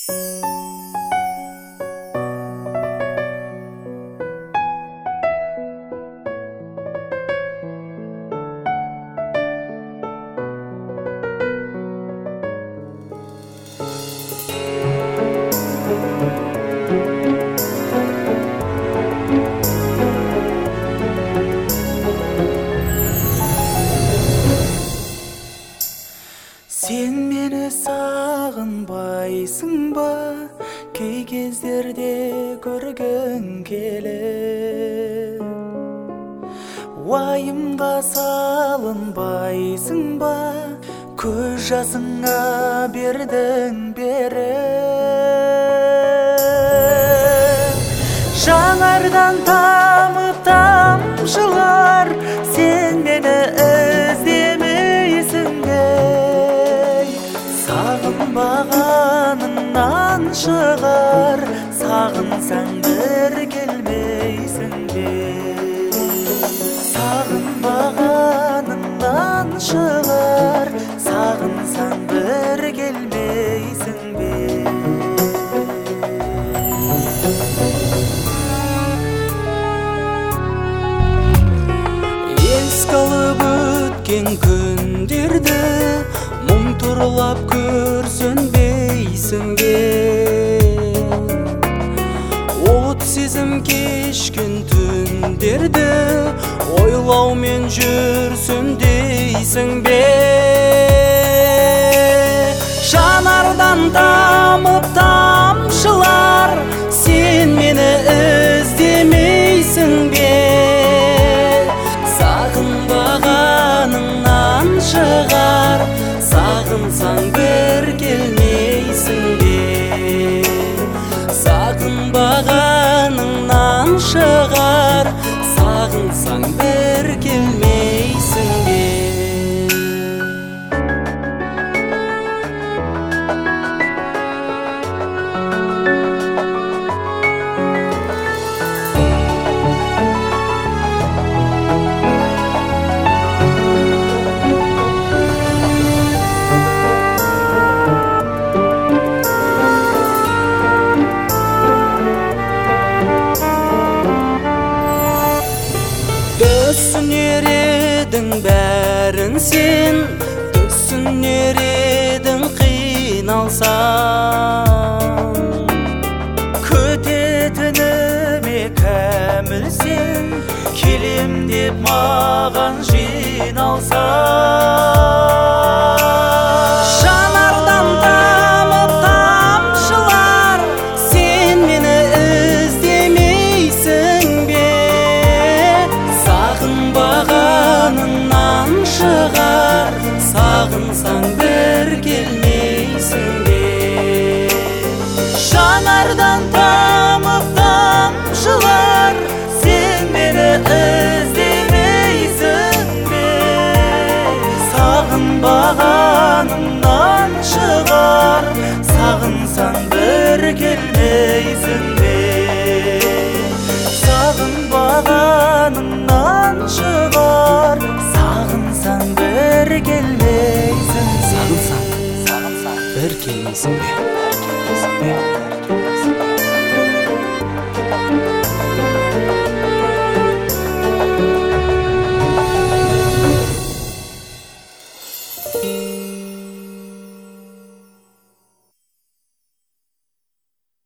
Сен мені сағынбайсың ба, кей кездерде көргің келіп? Уайымға салынбайсың ба, көз жасыңа бердің беріп? Жаңардан тамып тамшылар, сен мені іздемейсің бе? Сағынбағаныңнан шығар, сағынсаң бір келмейсің бе? Сағынбағаныңнан шығар, сағынсаң бір келмейсің бе? Еске алып өткен күндерді мұң тұрлап көрсінбейсің бе? От сезім кешкен түндерді ойлаумен жүрсін дейсің бе? Жанардан тамып тамшылар, сен мені іздемейсің бе? Сағынбағаныңнан шығар, сағынсаң бір келмейсің бе? Сағынбағаныңнан шығар, сағынсаң бір келмейсің бе? Түсінер едің бәрін сен, түсінер едің қиналсам. Күтетініме кәміл сен, келем деп маған жиналсам. Жанардан тамып тамшылар, сен мені іздемейсің бе? Сағынбағаныңнан шығар, сағынсаң бір келмейсің бе? Жанардан тамып тамшылар, сен мені іздемейсің бе? Сағынбағаныңнан шығар, сағынсаң бір келмейсің бе? Сағынбағаныңнан шығар, сағынсаң бір келмейсің бе? Сағынсаң бір келмейсің бе?